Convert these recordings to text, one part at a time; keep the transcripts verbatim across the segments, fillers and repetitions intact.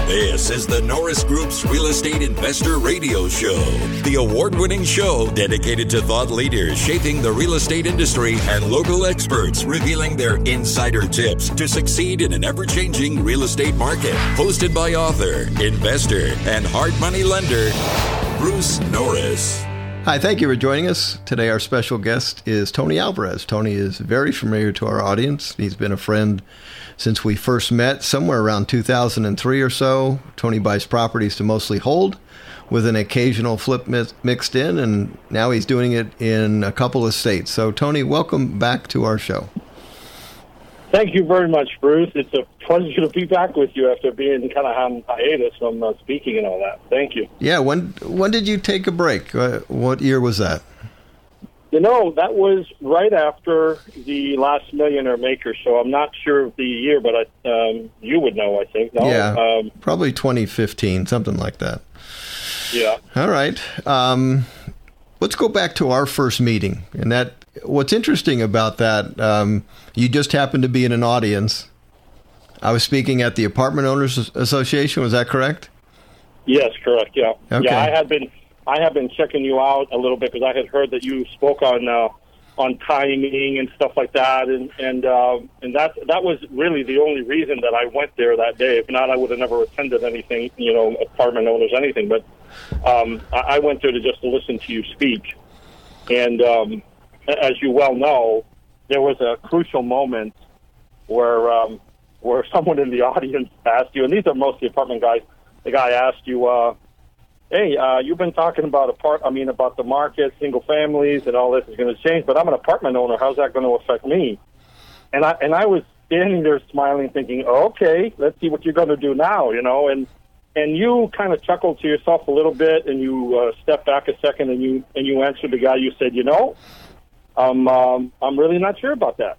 This is the Norris Group's Real Estate Investor Radio Show, the award-winning show dedicated to thought leaders shaping the real estate industry and local experts revealing their insider tips to succeed in an ever-changing real estate market. Hosted by author, investor, and hard money lender, Bruce Norris. Hi, thank you for joining us. Today our special guest is Tony Alvarez. Tony is very familiar to our audience. He's been a friend since we first met somewhere around two thousand three or so. Tony buys properties to mostly hold with an occasional flip mi- mixed in, and now he's doing it in a couple of states. So, Tony, welcome back to our show. Thank you very much, Bruce. It's a pleasure to be back with you after being kind of on hiatus from uh, speaking and all that. Thank you. Yeah, when when did you take a break? Uh, what year was that? You know, that was right after the last Millionaire Maker show. I'm not sure of the year, but I, um, you would know, I think. No? Yeah, um, probably twenty fifteen, something like that. Yeah. All right. Um, let's go back to our first meeting. And that, what's interesting about that, um, you just happened to be in an audience. I was speaking at the Apartment Owners Association. Was that correct? Yes, correct. Yeah. Okay. Yeah, I had been I had been checking you out a little bit because I had heard that you spoke on uh, on timing and stuff like that, and and uh, and that that was really the only reason that I went there that day. If not, I would have never attended anything, you know, Apartment Owners, anything. But um, I, I went there to just to listen to you speak, and um, as you well know, there was a crucial moment where um, where someone in the audience asked you, and these are mostly apartment guys. The guy asked you, uh, "Hey, uh, you've been talking about apart. I mean, about the market, single families, and all this is going to change. But I'm an apartment owner. How's that going to affect me?" And I and I was standing there smiling, thinking, oh, "Okay, let's see what you're going to do now." You know, and and you kind of chuckled to yourself a little bit, and you uh, stepped back a second, and you and you answered the guy. You said, "You know, I'm um, I'm really not sure about that."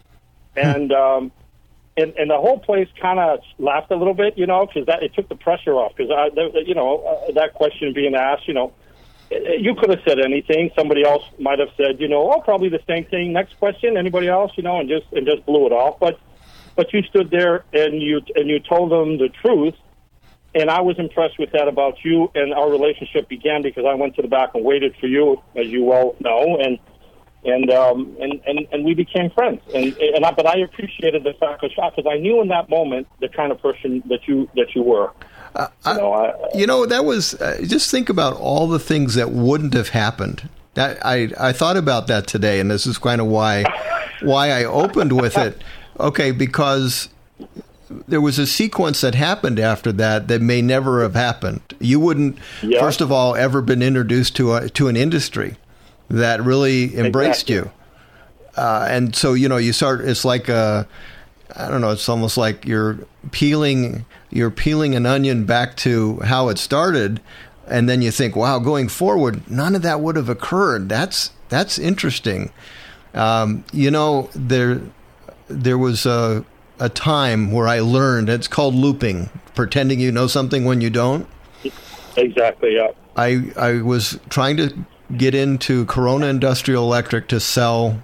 And um, And, and the whole place kind of laughed a little bit, you know, because that it took the pressure off. Because you know uh, that question being asked, you know, you could have said anything. Somebody else might have said, you know, oh, probably the same thing. Next question, anybody else, you know, and just and just blew it off. But but you stood there and you and you told them the truth, and I was impressed with that about you. And our relationship began because I went to the back and waited for you, as you well know, and. And, um, and and and we became friends, and and I, but I appreciated the fact because I knew in that moment the kind of person that you that you were. Uh, you, know, I, I, you know, that was uh, just think about all the things that wouldn't have happened. That, I I thought about that today, and this is kind of why why I opened with it. Okay, because there was a sequence that happened after that that may never have happened. You wouldn't, yeah. first of all, ever been introduced to a, to an industry that really embraced exactly. you. Uh, and so, you know, you start, it's like, a, I don't know, it's almost like you're peeling, you're peeling an onion back to how it started. And then you think, wow, going forward, none of that would have occurred. That's, that's interesting. Um, you know, there, there was a, a time where I learned, it's called looping, pretending you know something when you don't. Exactly. Yeah. I, I was trying to get into Corona Industrial Electric to sell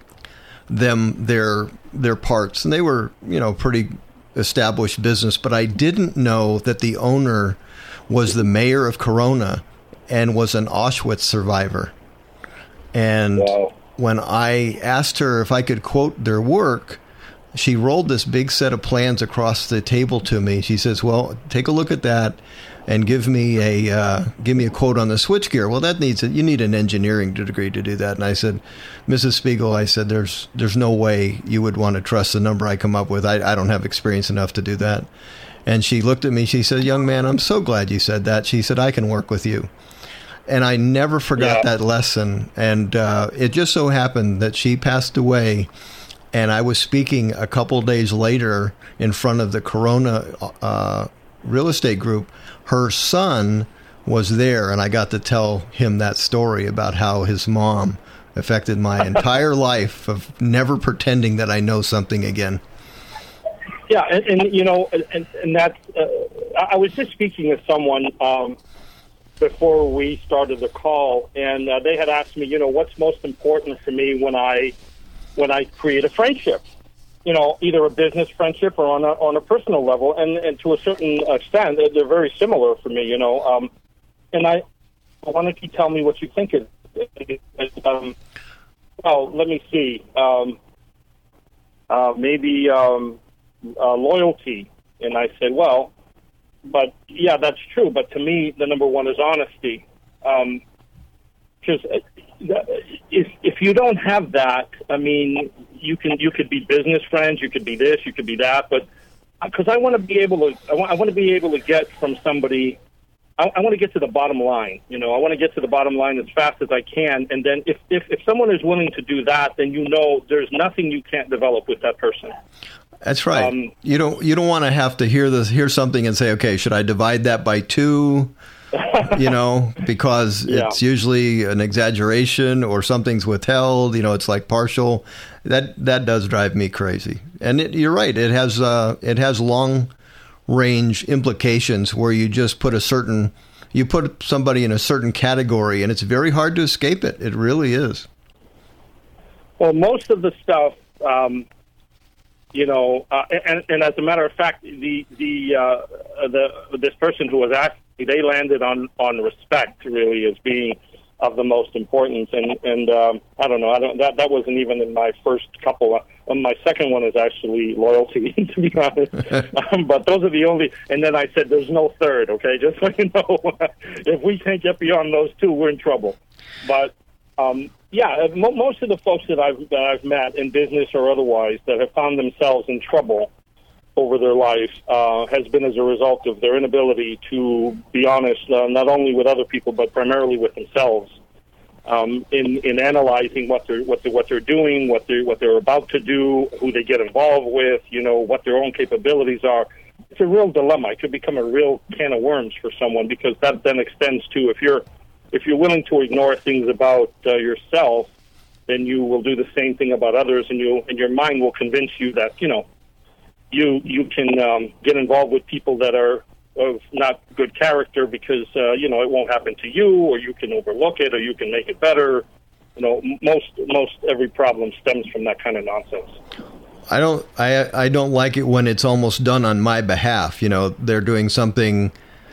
them their their parts, and they were, you know, pretty established business, but I didn't know that the owner was the mayor of Corona and was an Auschwitz survivor. And wow. when I asked her if I could quote their work, she rolled this big set of plans across the table to me. She says, "Well, take a look at that and give me a uh, give me a quote on the switchgear." Well, that needs a, you need an engineering degree to do that. And I said, "Missus Spiegel," I said, "There's there's no way you would want to trust the number I come up with. I, I don't have experience enough to do that." And she looked at me. She said, "Young man, I'm so glad you said that." She said, "I can work with you." And I never forgot yeah. that lesson. And uh, it just so happened that she passed away, and I was speaking a couple days later in front of the Corona uh, real estate group. Her son was there, and I got to tell him that story about how his mom affected my entire life of never pretending that I know something again. Yeah, and, and you know, and, and that's, uh, I was just speaking with someone um, before we started the call, and uh, they had asked me, you know, what's most important for me when I when I create a friendship? you know, either a business friendship or on a, on a personal level. And, and to a certain extent, they're very similar for me, you know. Um, and I, why don't you tell me what you think it is? Um, well, let me see. Um, uh, maybe um, uh, loyalty. And I said, well, but yeah, that's true. But to me, the number one is honesty. Um, because if if you don't have that, I mean, you can you could be business friends, you could be this, you could be that, but because I want to be able to, I want, I want to be able to get from somebody. I, I want to get to the bottom line. You know, I want to get to the bottom line as fast as I can, and then if if if someone is willing to do that, then you know there's nothing you can't develop with that person. That's right. Um, you don't you don't want to have to hear this hear something and say, okay, should I divide that by two? You know, because yeah. it's usually an exaggeration or something's withheld. You know, it's like partial. That that does drive me crazy. And it, you're right. It has uh, it has long range implications where you just put a certain you put somebody in a certain category, and it's very hard to escape it. It really is. Well, most of the stuff. Um, You know, uh, and, and as a matter of fact, the the uh, the this person who was asked, they landed on, on respect really as being of the most importance. And and um, I don't know, I don't that that wasn't even in my first couple. Uh, my second one is actually loyalty, to be honest. um, but those are the only. And then I said, there's no third. Okay, just so you know, if we can't get beyond those two, we're in trouble. But. Um, yeah, most of the folks that I've that I've met in business or otherwise that have found themselves in trouble over their life uh, has been as a result of their inability to be honest, uh, not only with other people but primarily with themselves, um, in in analyzing what they're what they what they're doing, what they what they're about to do, who they get involved with, you know, what their own capabilities are. It's a real dilemma. It could become a real can of worms for someone because that then extends to if you're. If you're willing to ignore things about uh, yourself, then you will do the same thing about others, and you and your mind will convince you that you know you you can um, get involved with people that are of not good character because uh, you know it won't happen to you, or you can overlook it, or you can make it better. You know, most most every problem stems from that kind of nonsense. I don't I I don't like it when it's almost done on my behalf. You know, they're doing something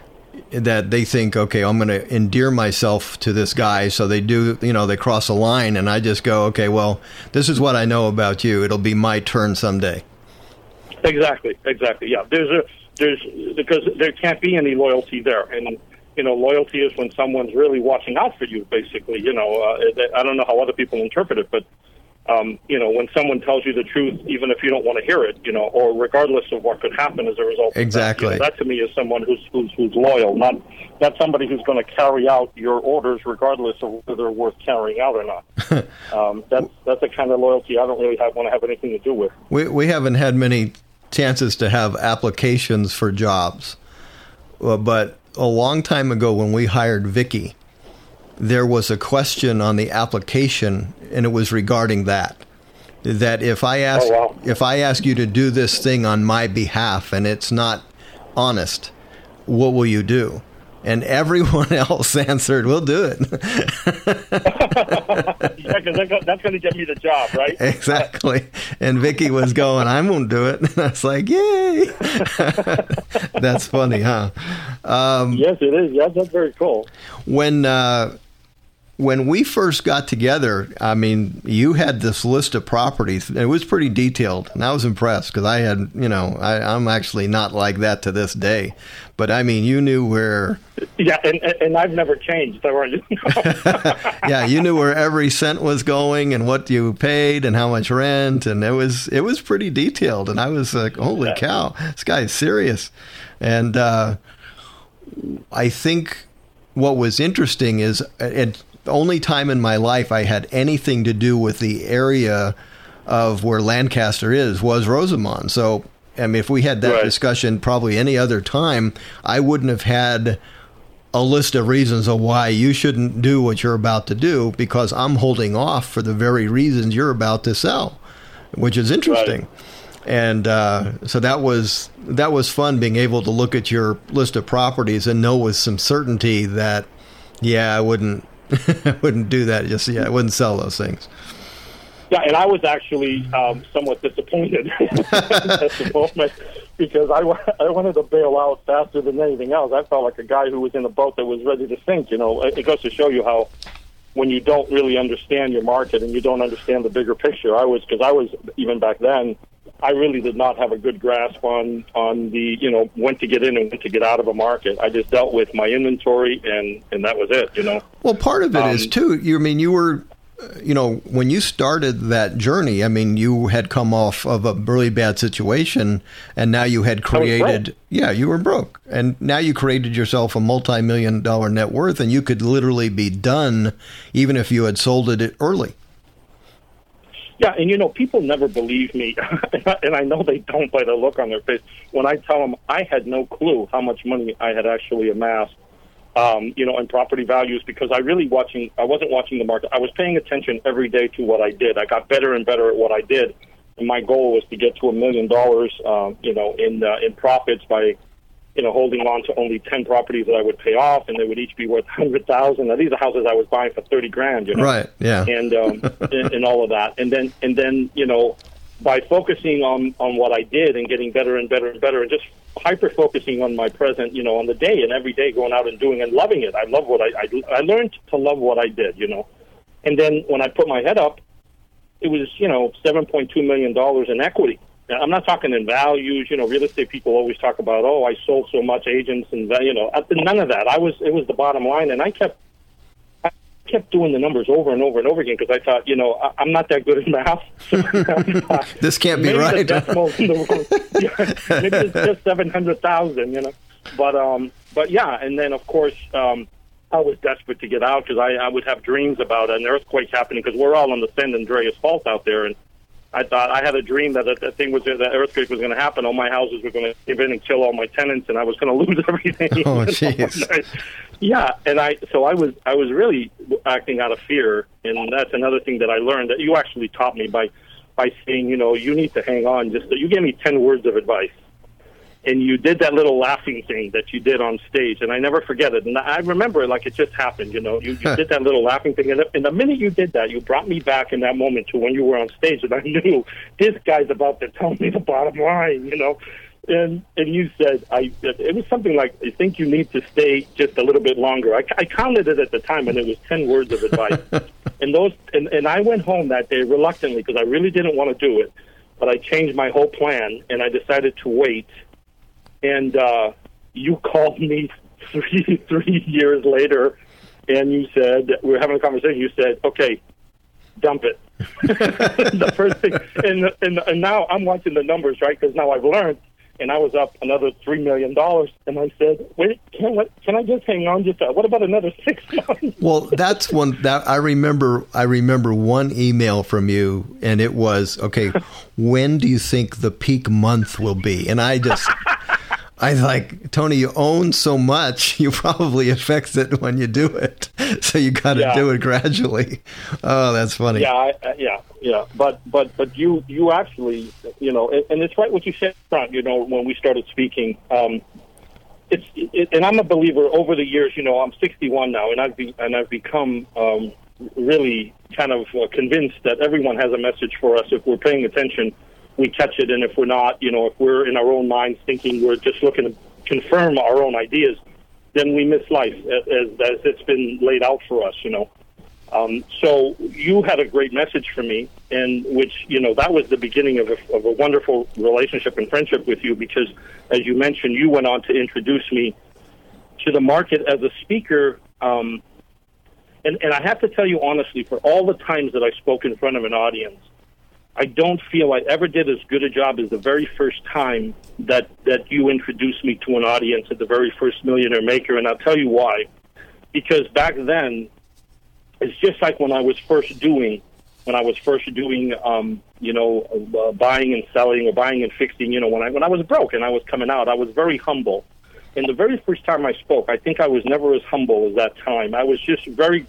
that they think, okay, I'm going to endear myself to this guy. So they do, you know, they cross a line and I just go, okay, well, this is what I know about you. It'll be my turn someday. Exactly. Exactly. Yeah. There's a, there's, because there can't be any loyalty there. And, you know, loyalty is when someone's really watching out for you, basically, you know, uh, I don't know how other people interpret it, but, Um, you know, when someone tells you the truth, even if you don't want to hear it, you know, or regardless of what could happen as a result. Exactly. Of that, you know, that to me is someone who's who's, who's loyal, not not somebody who's going to carry out your orders regardless of whether they're worth carrying out or not. um, that's that's a kind of loyalty I don't really have, want to have anything to do with. We we haven't had many chances to have applications for jobs, well, but a long time ago when we hired Vicky, there was a question on the application, and it was regarding that. That if I ask, oh, wow. if I ask you to do this thing on my behalf and it's not honest, what will you do? And everyone else answered, "We'll do it." Yeah, because that's going to get me the job, right? Exactly. And Vicky was going, "I won't do it." And I was like, "Yay!" That's funny, huh? Um, yes, it is. Yes, that's very cool. When. Uh, When we first got together, I mean, you had this list of properties. It was pretty detailed, and I was impressed because I had, you know, I, I'm actually not like that to this day. But, I mean, you knew where... Yeah, and, and I've never changed. Yeah, you knew where every cent was going and what you paid and how much rent, and it was it was pretty detailed. And I was like, holy yeah. cow, this guy's serious. And uh, I think what was interesting is... it. The only time in my life I had anything to do with the area of where Lancaster is was Rosamond. So, I mean, if we had that right. discussion probably any other time, I wouldn't have had a list of reasons of why you shouldn't do what you're about to do because I'm holding off for the very reasons you're about to sell, which is interesting. Right. And uh, so that was that was fun being able to look at your list of properties and know with some certainty that, yeah, I wouldn't. I wouldn't do that. Just yeah, I wouldn't sell those things. Yeah, and I was actually um, somewhat disappointed at the moment because I, wa- I wanted to bail out faster than anything else. I felt like a guy who was in a boat that was ready to sink. You know, it, it goes to show you how when you don't really understand your market and you don't understand the bigger picture. I was because I was even back then. I really did not have a good grasp on on the you know when to get in and when to get out of a market. I just dealt with my inventory and, and that was it. You know. Well, part of it um, is too. You I mean you were. You know, when you started that journey, I mean, you had come off of a really bad situation, and now you had created, yeah, you were broke, and now you created yourself a multi-million dollar net worth, and you could literally be done even if you had sold it early. Yeah, and you know, people never believe me, and I know they don't by the look on their face when I tell them I had no clue how much money I had actually amassed. Um, you know, and property values, because I really watching, I wasn't watching the market. I was paying attention every day to what I did. I got better and better at what I did. And my goal was to get to a million dollars, um, you know, in, uh, in profits by, you know, holding on to only ten properties that I would pay off, and they would each be worth a hundred thousand. Now these are houses I was buying for thirty grand, you know, right. Yeah. And, um, and, and all of that. And then, and then, you know, by focusing on, on what I did and getting better and better and better and just hyper-focusing on my present, you know, on the day and every day going out and doing and loving it. I love what I, I, I learned to love what I did, you know. And then when I put my head up, it was, you know, seven point two million dollars in equity. Now, I'm not talking in values, you know, real estate people always talk about, oh, I sold so much agents and, you know, none of that. I was, it was the bottom line. And I kept, I kept doing the numbers over and over and over again because I thought, you know, I, I'm not that good at math. So thought, this can't be maybe right. The decimals in the world, yeah, maybe it's just seven hundred thousand, you know. But, um, but yeah, and then, of course, um, I was desperate to get out because I, I would have dreams about an earthquake happening because we're all on the San Andreas Fault out there. And I thought I had a dream that that, that thing was that earthquake was going to happen. All my houses were going to give in and kill all my tenants, and I was going to lose everything. Oh, jeez. Yeah, and I so I was I was really acting out of fear, and that's another thing that I learned that you actually taught me by by saying, you know, you need to hang on. Just you gave me ten words of advice, and you did that little laughing thing that you did on stage, and I never forget it. And I remember it like it just happened. You know, you, you did that little laughing thing, and the, and the minute you did that, you brought me back in that moment to when you were on stage, and I knew this guy's about to tell me the bottom line. You know. And and you said, I it was something like, I think you need to stay just a little bit longer. I, I counted it at the time, and it was ten words of advice. and those and, and I went home that day reluctantly because I really didn't want to do it. But I changed my whole plan, and I decided to wait. And uh, you called me three three years later, and you said, we were having a conversation, you said, okay, dump it. The first thing, and, and, and now I'm watching the numbers, right, because now I've learned. And I was up another three million dollars. And I said, wait, can I, can I just hang on? Just uh, what about another six months? Well, that's one that I remember. I remember one email from you, and it was, okay, when do you think the peak month will be? And I just, I like, Tony, you own so much, you probably affects it when you do it. So you got to yeah. do it gradually. Oh, that's funny. Yeah, I, uh, yeah, yeah. But but but you you actually, you know, and, and it's right what you said up front. You know, when we started speaking, um, it's it, and I'm a believer. Over the years, you know, I'm sixty-one now, and I've be, and I've become um, really kind of uh, convinced that everyone has a message for us if we're paying attention. We catch it, and if we're not, you know, if we're in our own minds thinking we're just looking to confirm our own ideas, then we miss life as, as it's been laid out for us, you know. Um, so you had a great message for me, and which, you know, that was the beginning of a, of a wonderful relationship and friendship with you because, as you mentioned, you went on to introduce me to the market as a speaker. Um, and, and I have to tell you honestly, for all the times that I spoke in front of an audience, I don't feel I ever did as good a job as the very first time that, that you introduced me to an audience at the very first Millionaire Maker, and I'll tell you why. Because back then, it's just like when I was first doing, when I was first doing, um, you know, uh, buying and selling or buying and fixing. You know, when I when I was broke and I was coming out, I was very humble. And the very first time I spoke, I think I was never as humble as that time. I was just very,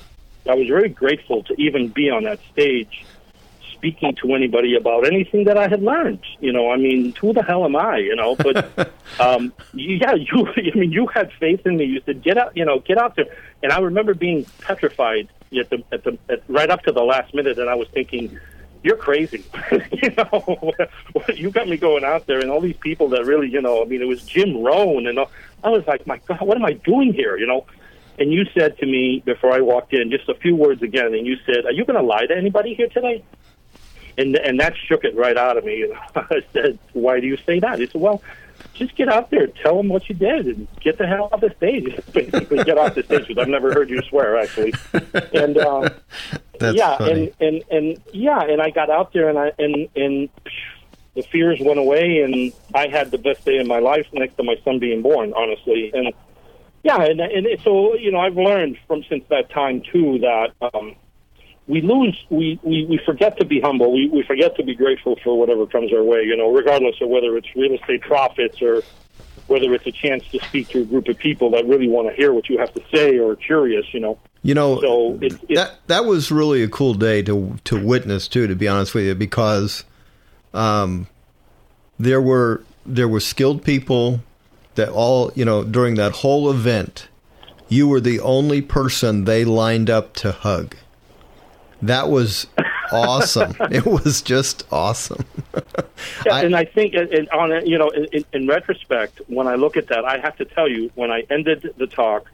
I was very grateful to even be on that stage, speaking to anybody about anything that I had learned. You know, I mean, who the hell am I? You know, but um, yeah, you. I mean, you had faith in me. You said, "Get out, you know, get out there." And I remember being petrified at the at the at, right up to the last minute, and I was thinking, you're crazy. you know, you got me going out there, and all these people that really, you know, I mean, it was Jim Rohn, and all, I was like, my God, what am I doing here, you know? And you said to me before I walked in, just a few words again, and you said, are you going to lie to anybody here today? And and that shook it right out of me. And I said, why do you say that? He said, well, just get out there, tell them what you did, and get the hell off the stage. Basically, get off the stage, because I've never heard you swear, actually. And um, That's yeah, funny. and, and and yeah, and I got out there, and I and and the fears went away, and I had the best day of my life next to my son being born, honestly. And yeah, and and it, so you know, I've learned from since that time too that. Um, We lose, we, we, we forget to be humble. We, we forget to be grateful for whatever comes our way, you know, regardless of whether it's real estate profits or whether it's a chance to speak to a group of people that really want to hear what you have to say or are curious, you know. You know, so it, it, that that was really a cool day to to witness too, to be honest with you, because um, there were there were skilled people that all, you know, during that whole event, you were the only person they lined up to hug. That was awesome. It was just awesome. yeah, I, and I think, and on a, you know, in, in retrospect, when I look at that, I have to tell you, when I ended the talk,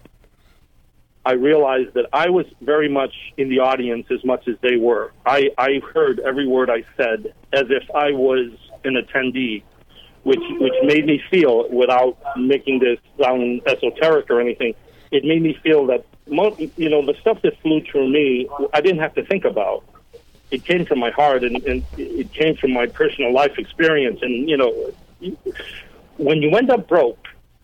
I realized that I was very much in the audience as much as they were. I, I heard every word I said as if I was an attendee, which which made me feel, without making this sound esoteric or anything, it made me feel that, you know, the stuff that flew through me, I didn't have to think about. It came from my heart, and, and it came from my personal life experience. And, you know, when you end up broke,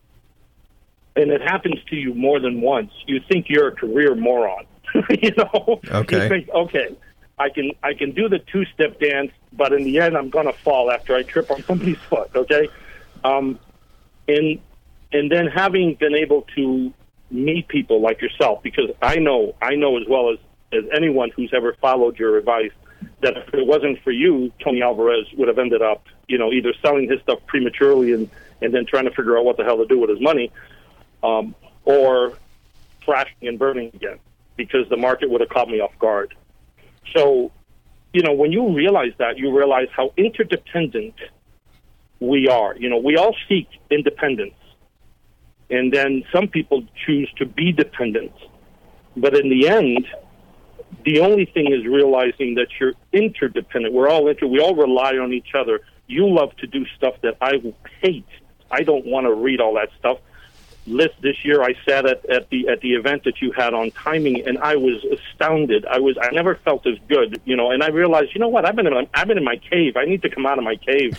and it happens to you more than once, you think you're a career moron. you know? Okay. You think, okay, I can I can do the two-step dance, but in the end, I'm going to fall after I trip on somebody's foot, okay? Um, and and then having been able to meet people like yourself, because I know, I know as well as, as anyone who's ever followed your advice, that if it wasn't for you, Tony Alvarez would have ended up, you know, either selling his stuff prematurely and, and then trying to figure out what the hell to do with his money, um, or crashing and burning again, because the market would have caught me off guard. So, you know, when you realize that, you realize how interdependent we are. You know, we all seek independence. And then some people choose to be dependent. But in the end, the only thing is realizing that you're interdependent. We're all inter- we all rely on each other. You love to do stuff that I hate. I don't want to read all that stuff. List this year, I sat at, at the at the event that you had on timing, and I was astounded. I was I never felt as good, you know. And I realized, you know what? I've been in my, I've been in my cave. I need to come out of my cave.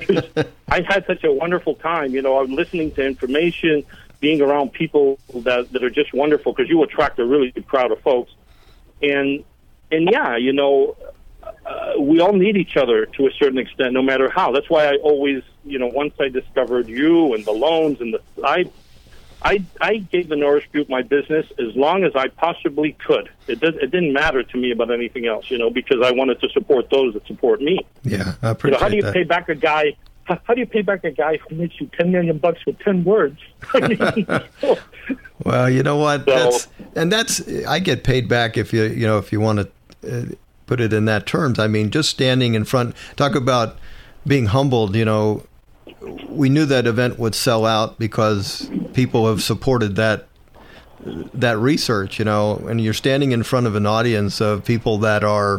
I had such a wonderful time, you know. I'm listening to information, being around people that that are just wonderful, because you attract a really good crowd of folks. And and yeah, you know, uh, we all need each other to a certain extent, no matter how. That's why I always, you know, once I discovered you and the loans and the I. I, I gave the Norris Group my business as long as I possibly could. It, did, it didn't matter to me about anything else, you know, because I wanted to support those that support me. Yeah, I appreciate that. You know, how do you that. pay back a guy? How, how do you pay back a guy who makes you ten million bucks with ten words? I mean, well, you know what? So, that's, and that's I get paid back if you you know if you want to uh, put it in that terms. I mean, just standing in front, talk about being humbled. You know, we knew that event would sell out because people have supported that that research, you know, and you're standing in front of an audience of people that are,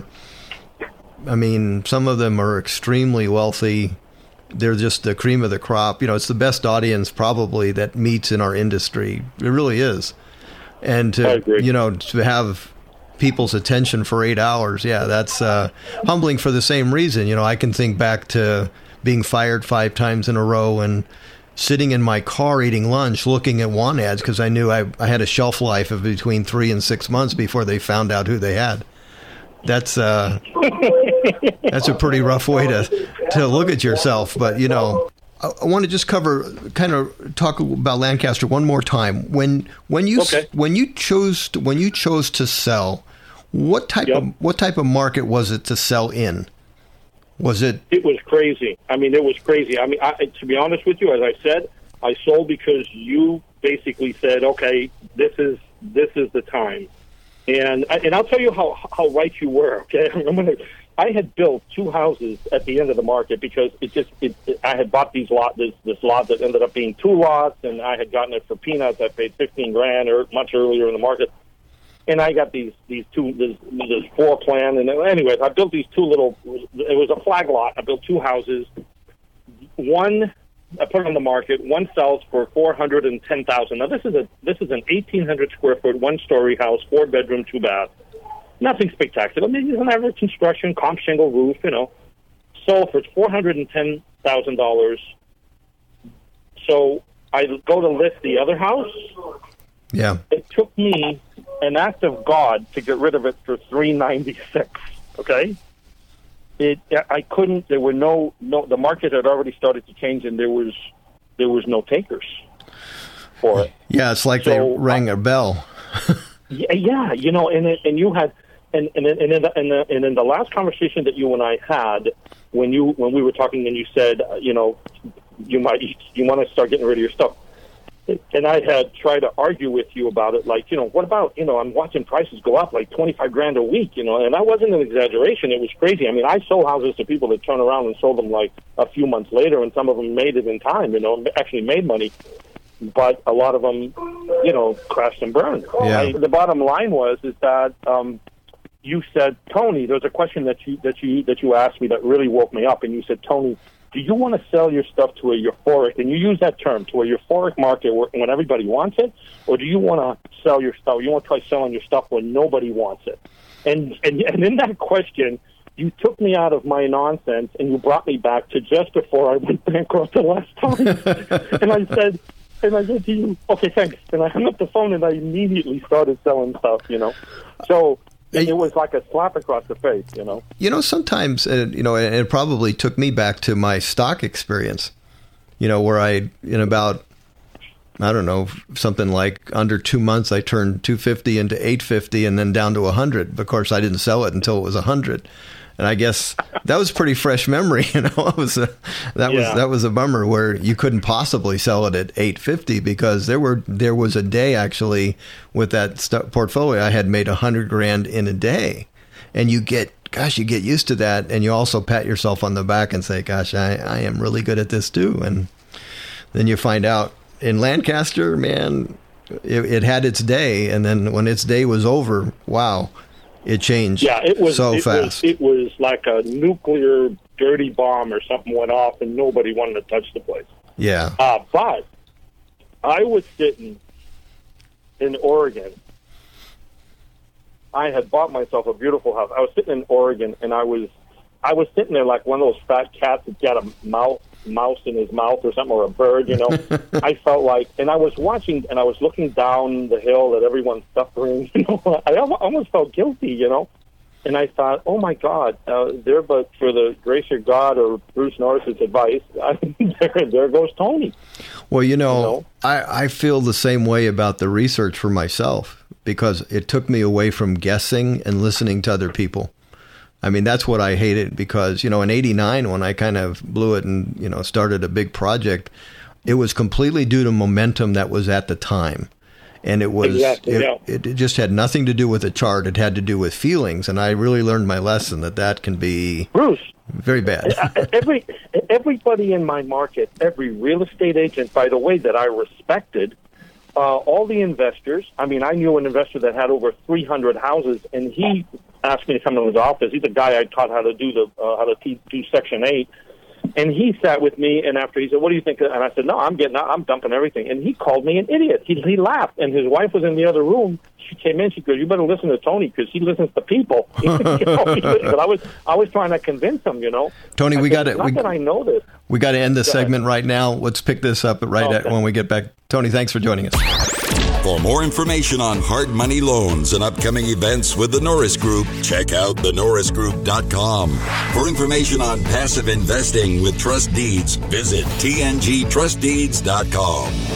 I mean, some of them are extremely wealthy. They're just the cream of the crop. You know, it's the best audience probably that meets in our industry. It really is. And to, you know, to have people's attention for eight hours, yeah, that's uh, humbling for the same reason. You know, I can think back to being fired five times in a row and sitting in my car eating lunch, looking at want ads because I knew I, I had a shelf life of between three and six months before they found out who they had. That's uh, that's a pretty rough way to to look at yourself. But you know, I, I want to just cover, kind of talk about Lancaster one more time. When when you okay. when you chose to, when you chose to sell, what type yep. of what type of market was it to sell in? Was it? It was crazy. I mean, it was crazy. I mean, I, to be honest with you, as I said, I sold because you basically said, "Okay, this is this is the time," and and I'll tell you how how right you were. Okay, I'm gonna I had built two houses at the end of the market because it just it, it, I had bought these lot this this lot that ended up being two lots, and I had gotten it for peanuts. I paid fifteen grand or much earlier in the market, and I got these these two this, this floor plan. And anyways, I built these two little. It was a flag lot. I built two houses. One I put it on the market. One sells for four hundred and ten thousand. Now this is a this is an eighteen hundred square foot, one story house, four bedroom, two bath. Nothing spectacular. Maybe it's an average construction, comp shingle roof, you know. Sold for four hundred ten thousand dollars. So I go to list the other house. Yeah. It took me an act of God to get rid of it for three ninety six. Okay. It I couldn't. There were no no. The market had already started to change, and there was there was no takers for it. Yeah, it's like so, they rang a bell. yeah, yeah, you know, and and you had. And and and in, the, and, the, and in the last conversation that you and I had, when you when we were talking, and you said, uh, you know, you might you want to start getting rid of your stuff, and I had tried to argue with you about it, like, you know, what about, you know, I'm watching prices go up like twenty five grand a week, you know, and that wasn't an exaggeration. It was crazy. I mean, I sold houses to people that turn around and sold them like a few months later, and some of them made it in time, you know, actually made money. But a lot of them, you know, crashed and burned. Yeah. I, the bottom line was is that. Um, You said, Tony, there was a question that you that you that you asked me that really woke me up, and you said, Tony, do you want to sell your stuff to a euphoric, and you use that term, to a euphoric market where, when everybody wants it, or do you want to sell your stuff? You want to try selling your stuff when nobody wants it? And and and in that question, you took me out of my nonsense and you brought me back to just before I went bankrupt the last time. And I said, and I said to you, okay, thanks. And I hung up the phone and I immediately started selling stuff. You know, so. It was like a slap across the face, you know. You know, sometimes, uh, you know, it probably took me back to my stock experience, you know, where I, in about, I don't know, something like under two months, I turned two fifty into eight fifty and then down to one hundred. Of course, I didn't sell it until it was one hundred. And I guess that was pretty fresh memory, you know. It was a, that yeah. was that was a bummer where you couldn't possibly sell it at eight fifty because there were there was a day actually with that st- portfolio I had made a hundred grand in a day, and you get gosh you get used to that, and you also pat yourself on the back and say, gosh, I, I am really good at this too, and then you find out in Lancaster, man, it, it had its day, and then when its day was over, wow. It changed yeah, it was, so it fast. Was, it was like a nuclear dirty bomb or something went off, and nobody wanted to touch the place. Yeah. Uh, but I was sitting in Oregon. I had bought myself a beautiful house. I was sitting in Oregon, and I was I was sitting there like one of those fat cats that's got a mouth, mouse in his mouth or something, or a bird, you know. I felt like, and I was watching, and I was looking down the hill that everyone's suffering, you know. I almost felt guilty, you know. And I thought, oh, my God, uh, there, but for the grace of God or Bruce Norris's advice, I, there, there goes Tony. Well, you know, you know? I, I feel the same way about the research for myself because it took me away from guessing and listening to other people. I mean, that's what I hated because, you know, in eighty-nine, when I kind of blew it and, you know, started a big project, it was completely due to momentum that was at the time. And it was, exactly, it, yeah. it just had nothing to do with the chart. It had to do with feelings. And I really learned my lesson that that can be Bruce, very bad. every Everybody in my market, every real estate agent, by the way, that I respected, uh, all the investors. I mean, I knew an investor that had over three hundred houses, and he asked me to come to his office. He's a guy I taught how to do the uh, how to te- do Section eight. And he sat with me, and after he said, "What do you think?" And I said, "No, I'm getting, I'm dumping everything." And he called me an idiot. He, he laughed, and his wife was in the other room. She came in. She goes, "You better listen to Tony because he listens to people." you know, but I was, I was trying to convince him. You know, Tony, I we got it. it. Not we, that I know this. We got to end this Go segment ahead. right now. Let's pick this up right okay. at, when we get back. Tony, thanks for joining us. For more information on hard money loans and upcoming events with the Norris Group, check out the norris group dot com. For information on passive investing with trust deeds, visit t n g trust deeds dot com.